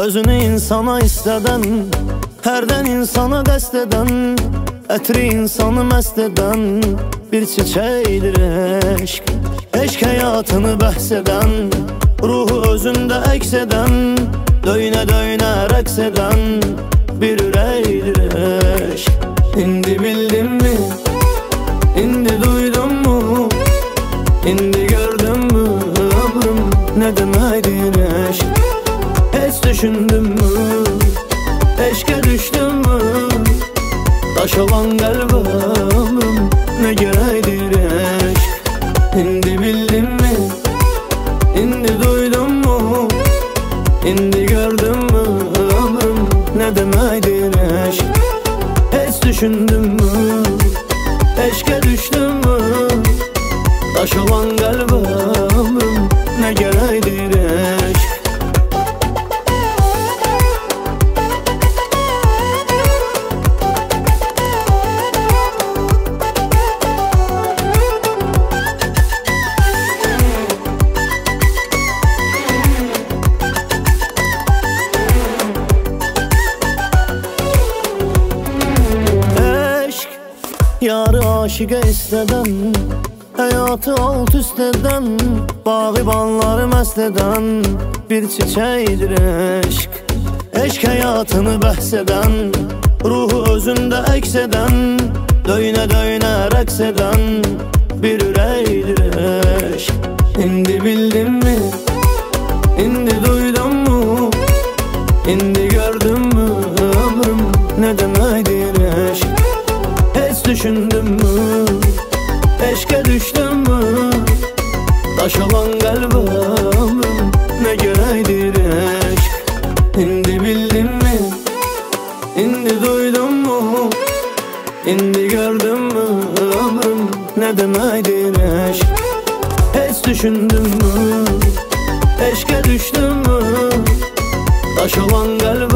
Özünü insana istədən, hərdən insana qəsd edən, ətri insanı məst edən bir çiçəkdir eşq. Eşq həyatını bəhs edən, ruhu özündə əks edən, döynə döynə rəqs edən bir ürəkdir eşq. İndi bildin mi? İndi duydun mu? İndi gördün mü? Ömrüm nə deməkdir eşq? Heç düşündün mü? Eşqə düşdün mü? Daş olan qəlbə ömrüm nə gərəkdir eşq? İndi bildin mi? İndi duydun mu? İndi gördün mü? Ömrüm nə deməkdir eşq? Heç düşündün mü? Eşqə düşdün mü? Daş olan qəlbə ömrüm nə gərəkdir eşq? Yarı aşıqa istədən, həyatı alt üst edən, bağıbanları məst edən bir çiçəkdir eşq. Eşq həyatını bəhs edən, ruhu özündə əks edən, döynə döynə rəqs edən bir ürəkdir eşq. İndi bildin mi? İndi duydun mu? İndi gördün mü? Ömrüm nə deməkdir eşq? Heç düşündün mü? Eşqə düşdün mü? Daş olan qəlbə ömrüm nə gərəkdir eşq? İndi bildin mi? İndi duydun mu? İndi gördün mü? Ömrüm nə deməkdir eşq? Heç düşündün mü? Eşqə düşdün mü? Daş olan qəlbə